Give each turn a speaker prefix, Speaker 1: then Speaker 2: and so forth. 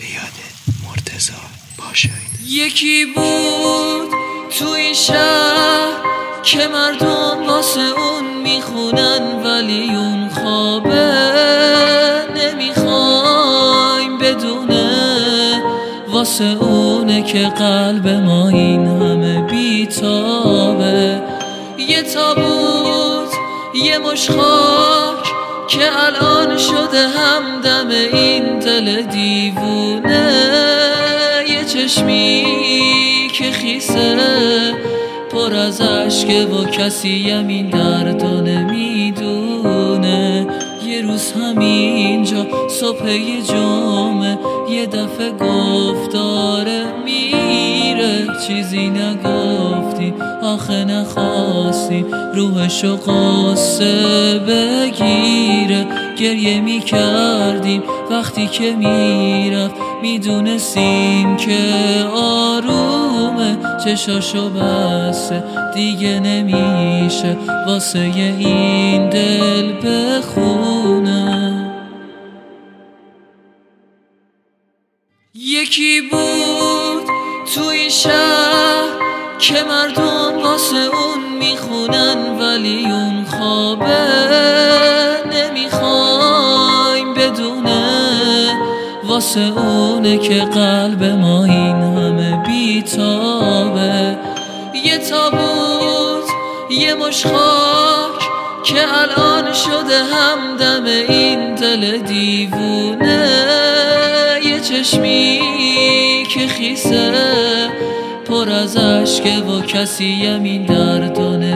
Speaker 1: یاد مرتضی باشه.
Speaker 2: یکی بود تو این شهر که مردم واسه اون میخونن، ولی اون خوابه نمیخوایم بدونه. واسه اونه که قلب ما این همه بیتابه. یه تابوت یه مش خاک که الان شده همدم این دل دیوونه. یه چشمی که خیسه پر از عشقه و کسی همین دردو نمیدونه. یه روز همینجا صبح یه جمعه یه دفعه گفتاره میره. چیزی نگفتیم آخه نخواستیم روحشو قصه بگیره. گریه میکردیم وقتی که میرفت، میدونستیم که آرومه. چشاشو بسته دیگه نمیشه واسه این دل بخونه. یکی بود تو این شهر که مردم واسه اون میخونن، ولی اون خوابه نمیخوایم بدونه. واسه اونه که قلب ما این همه بیتابه. یه تابوت یه مش خاک که الان شده همدم این دل دیوونه. یه چشمی که خیسه پر از عشقه و کسی همین دردو